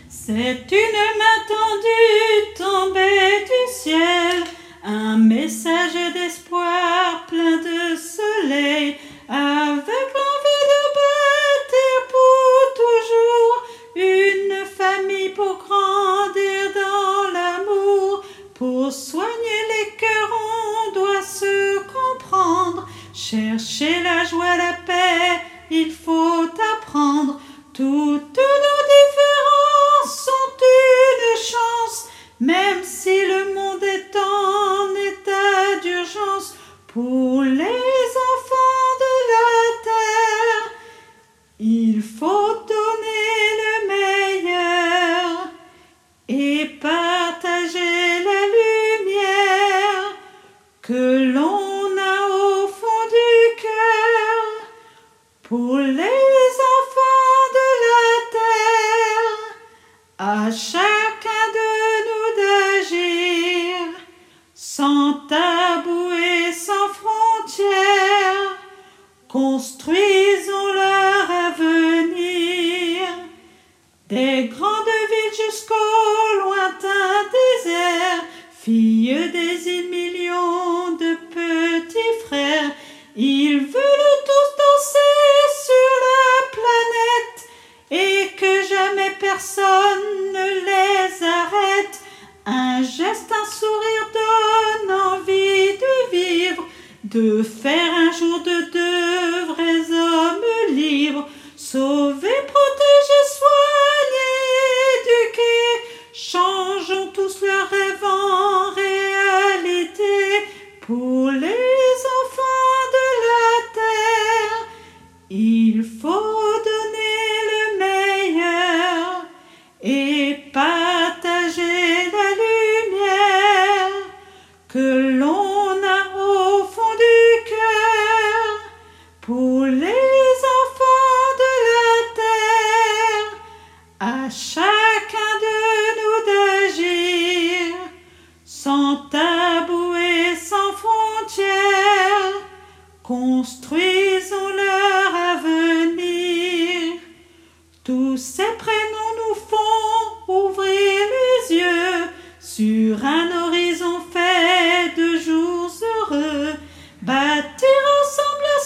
C'est une main tendue tombée du ciel, un message d'espoir plein de soleil, avec l'envie de bâtir pour toujours une famille pour grandir dans l'amour. Pour soigner les cœurs, on doit se comprendre, chercher la joie, la paix, il faut apprendre. Toutes nos différences sont une chance, même si le monde est en état d'urgence. Pour les enfants de la terre, il faut donner le meilleur et partager la lumière que l'on a au fond du cœur. Pour les enfants de la terre, à chacun de nous d'agir, sans tabou et sans frontières, construisons leur avenir. Des grandes villes jusqu'au lointain désert, filles des îles, millions de petits frères, ils veulent tous danser sur la planète et que jamais personne ne les arrête. Un geste, un sourire donne envie de vivre, de faire un jour de vrais hommes libres, sauver, protéger, soigner, éduquer. Changeons tous leurs rêves en réalité. Pour les enfants de la terre, il faut donner le meilleur et partager la lumière que l'on a au fond du cœur. Pour les enfants de la terre, à chacun de nous d'agir, sans tabou et sans frontières, construisons leur avenir. Tous ces prénoms nous font ouvrir les yeux sur un horizon fait de jours heureux. Bâtir ensemble la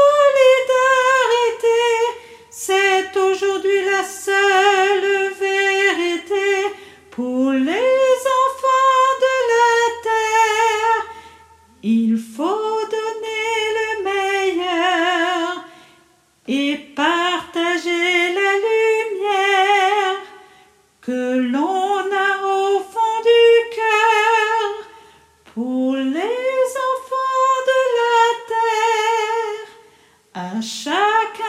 solidarité, c'est aujourd'hui la seule vérité. Pour les enfants de la terre, il faut donner le meilleur et partager la lumière que l'on a au fond du cœur. Pour les enfants de la terre, à chacun